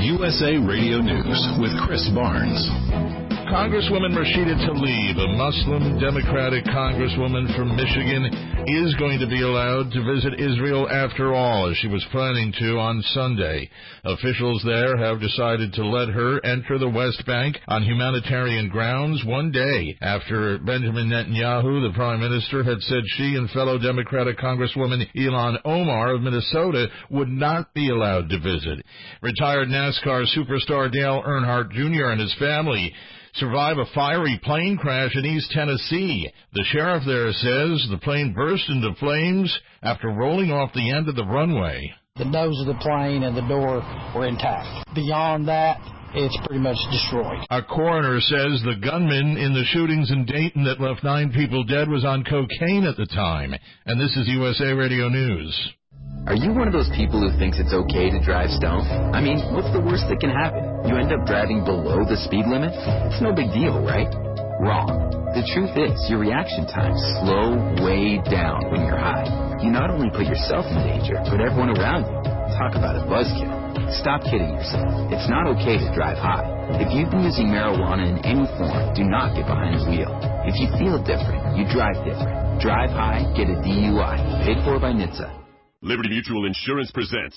USA Radio News with Chris Barnes. Congresswoman Rashida Tlaib, a Muslim Democratic congresswoman from Michigan, is going to be allowed to visit Israel after all, as she was planning to on Sunday. Officials there have decided to let her enter the West Bank on humanitarian grounds 1 day after Benjamin Netanyahu, the prime minister, had said she and fellow Democratic Congresswoman Ilhan Omar of Minnesota would not be allowed to visit. Retired NASCAR superstar Dale Earnhardt Jr. and his family survive a fiery plane crash in East Tennessee. The sheriff there says the plane burst into flames after rolling off the end of the runway. The nose of the plane and the door were intact. Beyond that, it's pretty much destroyed. A coroner says the gunman in the shootings in Dayton that left 9 people dead was on cocaine at the time. And this is USA Radio News. Are you one of those people who thinks it's okay to drive stoned? I mean, what's the worst that can happen? You end up driving below the speed limit? It's no big deal, right? Wrong. The truth is, your reaction times slow way down when you're high. You not only put yourself in danger, but everyone around you. Talk about a buzzkill. Stop kidding yourself. It's not okay to drive high. If you've been using marijuana in any form, do not get behind the wheel. If you feel different, you drive different. Drive high, get a DUI. Paid for by NHTSA. Liberty Mutual Insurance presents.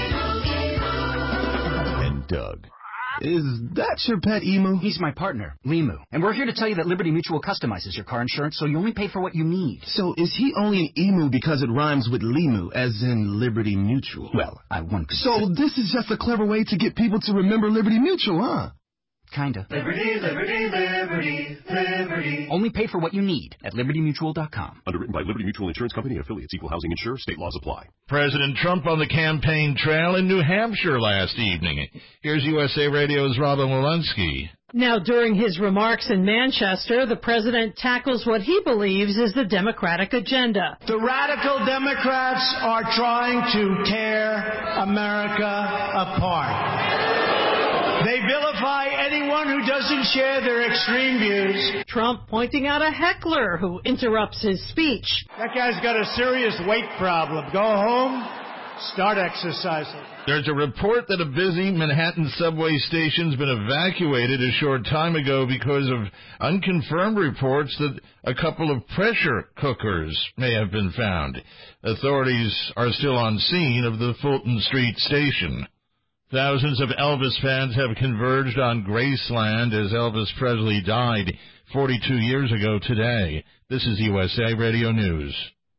And Doug. Is that your pet emu? He's my partner, Limu. And we're here to tell you that Liberty Mutual customizes your car insurance so you only pay for what you need. So is he only an emu because it rhymes with Limu, as in Liberty Mutual? Well, I won't. So this is just a clever way to get people to remember Liberty Mutual, huh? Kinda. Liberty, liberty, liberty, liberty. Only pay for what you need at LibertyMutual.com. Underwritten by Liberty Mutual Insurance Company and affiliates. Equal housing insurer. State laws apply. President Trump on the campaign trail in New Hampshire last evening. Here's USA Radio's Robin Walensky. Now, during his remarks in Manchester, the president tackles what he believes is the Democratic agenda. The radical Democrats are trying to tear America apart. They vilify anyone who doesn't share their extreme views. Trump pointing out a heckler who interrupts his speech. That guy's got a serious weight problem. Go home, start exercising. There's a report that a busy Manhattan subway station's been evacuated a short time ago because of unconfirmed reports that a couple of pressure cookers may have been found. Authorities are still on scene of the Fulton Street station. Thousands of Elvis fans have converged on Graceland as Elvis Presley died 42 years ago today. This is USA Radio News.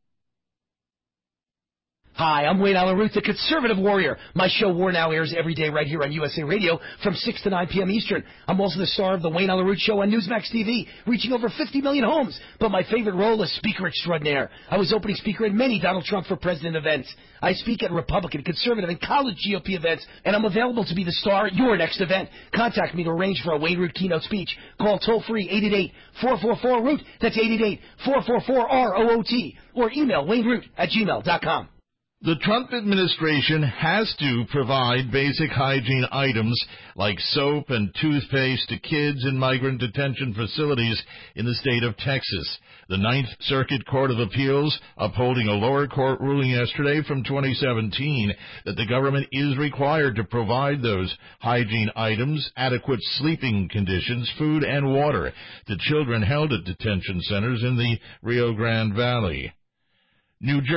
Hi, I'm Wayne Allyn Root, the conservative warrior. My show War Now airs every day right here on USA Radio from 6 to 9 p.m. Eastern. I'm also the star of the Wayne Allyn Root Show on Newsmax TV, reaching over 50 million homes. But my favorite role is speaker extraordinaire. I was opening speaker at many Donald Trump for President events. I speak at Republican, conservative, and college GOP events, and I'm available to be the star at your next event. Contact me to arrange for a Wayne Root keynote speech. Call toll-free 888-444-ROOT. That's 888-444-ROOT. Or email wayneroot@gmail.com. The Trump administration has to provide basic hygiene items like soap and toothpaste to kids in migrant detention facilities in the state of Texas. The Ninth Circuit Court of Appeals upholding a lower court ruling yesterday from 2017 that the government is required to provide those hygiene items, adequate sleeping conditions, food, and water to children held at detention centers in the Rio Grande Valley. Newark,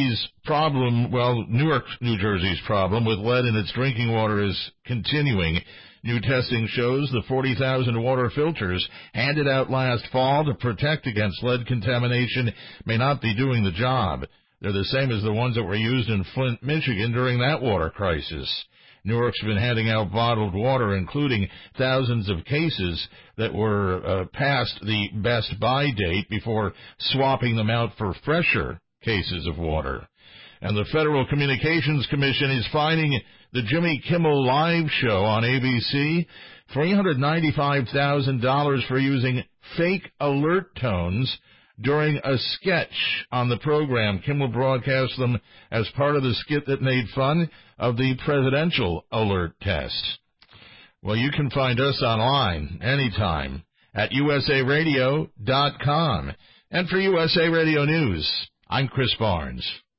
New Jersey's problem with lead in its drinking water is continuing. New testing shows the 40,000 water filters handed out last fall to protect against lead contamination may not be doing the job. They're the same as the ones that were used in Flint, Michigan during that water crisis. Newark's been handing out bottled water, including thousands of cases that were past the best buy date before swapping them out for fresher cases of water. And the Federal Communications Commission is fining the Jimmy Kimmel Live show on ABC $395,000 for using fake alert tones during a sketch on the program. Kimmel broadcast them as part of the skit that made fun of the presidential alert test. Well, you can find us online anytime at usaradio.com. And for USA Radio News, I'm Chris Barnes.